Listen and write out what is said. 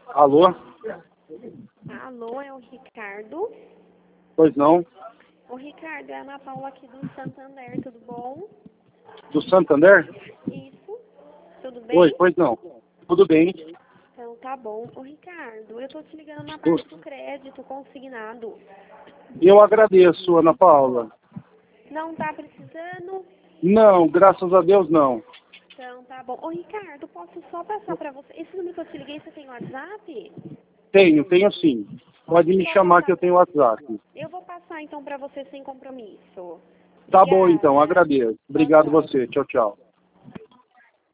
Alô? Alô, é o Ricardo? Pois não? O Ricardo, é a Ana Paula aqui do Santander, tudo bom? Do Santander? Isso, tudo bem? Oi, pois não. Tudo bem? Então tá bom. Ô Ricardo, eu tô te ligando na Eu, parte do crédito consignado. eu agradeço, Ana Paula. Não tá precisando? Não, graças a Deus não. Então tá bom. Ô Ricardo, posso só passar pra você? Esse número que eu te liguei, você tem WhatsApp? Tenho sim. Pode me Só chamar que passar eu tenho WhatsApp. Eu vou passar então pra você sem compromisso. Tá bom então, Obrigada. agradeço. Tchau, Obrigado tchau. você. Tchau, tchau.